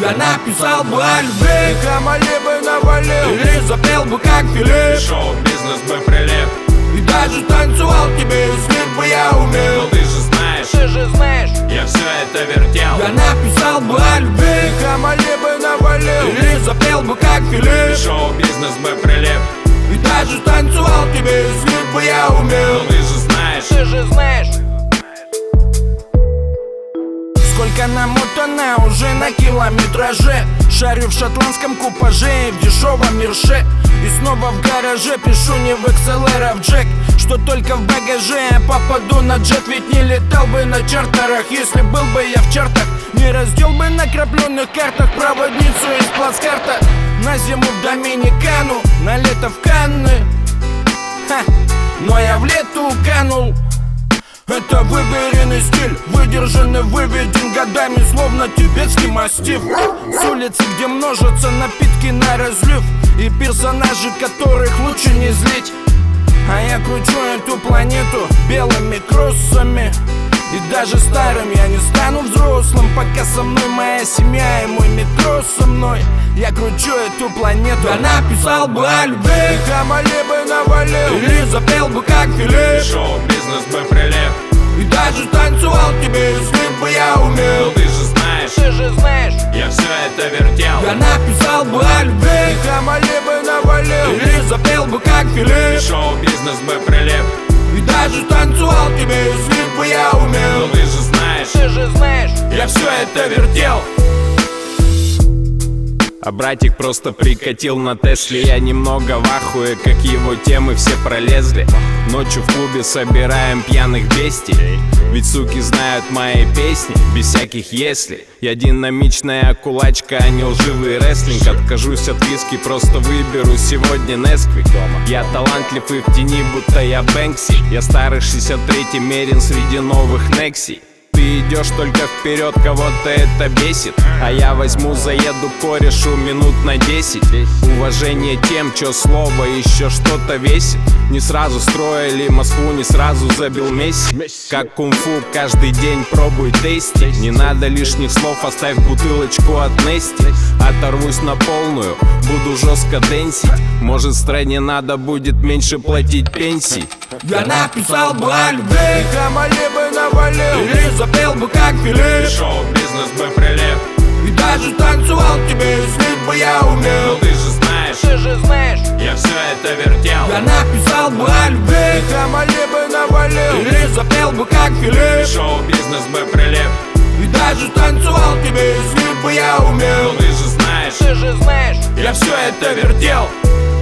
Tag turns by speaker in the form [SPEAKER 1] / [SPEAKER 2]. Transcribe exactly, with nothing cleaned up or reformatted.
[SPEAKER 1] Я написал бы о любви,
[SPEAKER 2] Хамали бы навалил,
[SPEAKER 1] или запел бы как Филипп.
[SPEAKER 3] Шоу-бизнес бы прилип,
[SPEAKER 1] И даже танцевал тебе, если бы я умел.
[SPEAKER 3] но ты же знаешь,
[SPEAKER 2] ты же знаешь.
[SPEAKER 3] я все это вертел.
[SPEAKER 1] Я написал бы о любви,
[SPEAKER 2] Хамали бы навалил,
[SPEAKER 1] или запел бы как Филипп.
[SPEAKER 3] Шоу-бизнес бы прилип,
[SPEAKER 1] И даже танцевал тебе, если бы я умел.
[SPEAKER 3] но ты же знаешь,
[SPEAKER 2] ты же знаешь.
[SPEAKER 1] Сколько намотано уже на километраже. Шарю в шотландском купаже и в дешевом мерше. И снова в гараже пишу не в икс эл эр, а в джек. Что только в багаже я попаду на джет. Ведь не летал бы на чартерах, если был бы я в чартах. Не раздел бы на крапленных картах проводницу из плацкарта. На зиму в Доминикану, на лето в Канны. Ха, но я в лету канул. Это выверенный стиль, выдержанный, выведен годами, словно тибетский мастиф. С улицы, где множатся напитки на разлив, и персонажи, которых лучше не злить. А я кручу эту планету белыми кроссами. И даже старым я не стану взрослым, пока со мной моя семья и мой метро со мной. Я кручу эту планету. Я написал бы о любви,
[SPEAKER 2] Хамали бы навалил,
[SPEAKER 1] или запел бы как Филипп.
[SPEAKER 3] шоу-бизнес бы прилип,
[SPEAKER 1] И даже танцевал тебе, если бы я
[SPEAKER 3] но
[SPEAKER 1] умел.
[SPEAKER 3] ты же знаешь,
[SPEAKER 2] ты же знаешь.
[SPEAKER 3] я все это вертел.
[SPEAKER 1] Я написал бы о любви,
[SPEAKER 2] Хамали бы навалил,
[SPEAKER 1] или запел бы как Филипп.
[SPEAKER 3] Шоу-бизнес бы прилип,
[SPEAKER 1] И даже танцевал тебе, если бы я
[SPEAKER 3] но
[SPEAKER 1] умел.
[SPEAKER 3] ты же знаешь,
[SPEAKER 2] ты же знаешь.
[SPEAKER 3] я все это вертел. А братик просто прикатил на Тесле. Я немного в ахуе, как его темы все пролезли. Ночью в клубе собираем пьяных бестий, ведь суки знают мои песни, без всяких если. Я динамичная кулачка, а не лживый рестлинг. Откажусь от виски, просто выберу сегодня Несквик. Я талантлив и в тени, будто я Бэнкси. Я старый шестьдесят третий мерин среди новых Некси. Ты идешь только вперед, кого-то это бесит. А я возьму, заеду корешу минут на десять. Уважение тем, чё слово еще что-то весит. Не сразу строили Москву, не сразу забил Месси. Как кунг-фу, каждый день пробуй тести. Не надо лишних слов, оставь бутылочку от Нести. Оторвусь на полную, буду жестко дэнсить. Может, стране надо будет меньше платить пенсий.
[SPEAKER 1] Я написал бы о любви,
[SPEAKER 2] Хамали бы навалил,
[SPEAKER 1] или запел бы как Филипп.
[SPEAKER 3] Шоу-бизнес бы прилип,
[SPEAKER 1] И даже танцевал тебе, если бы я
[SPEAKER 3] но
[SPEAKER 1] умел.
[SPEAKER 3] ты же знаешь,
[SPEAKER 2] ты же знаешь.
[SPEAKER 3] я все это вертел.
[SPEAKER 1] Я написал бы о любви,
[SPEAKER 2] Хамали бы навалил,
[SPEAKER 1] или запел бы как Филипп.
[SPEAKER 3] Шоу-бизнес бы прилип,
[SPEAKER 1] И даже танцевал тебе, если бы я
[SPEAKER 3] но
[SPEAKER 1] умел.
[SPEAKER 3] ты же знаешь,
[SPEAKER 2] ты же знаешь.
[SPEAKER 3] я все это вертел.